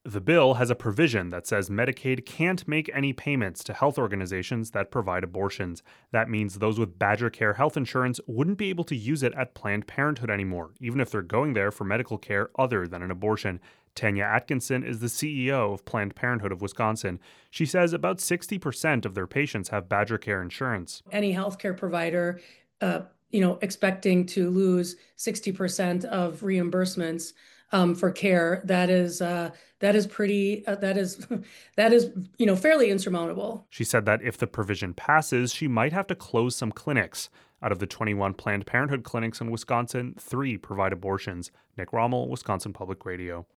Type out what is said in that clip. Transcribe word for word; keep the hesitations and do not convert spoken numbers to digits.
The bill has a provision that says Medicaid can't make any payments to health organizations that provide abortions. That means those with Badger Care health insurance wouldn't be able to use it at Planned Parenthood anymore, even if they're going there for medical care other than an abortion. Tanya Atkinson is the C E O of Planned Parenthood of Wisconsin. She says about sixty percent of their patients have Badger Care insurance. Any healthcare provider, uh, you know, expecting to lose sixty percent of reimbursements um, for care, that is uh, that is pretty uh, that is that is you know fairly insurmountable. She said that if the provision passes, she might have to close some clinics. Out of the twenty-one Planned Parenthood clinics in Wisconsin, three provide abortions. Nick Rommel, Wisconsin Public Radio.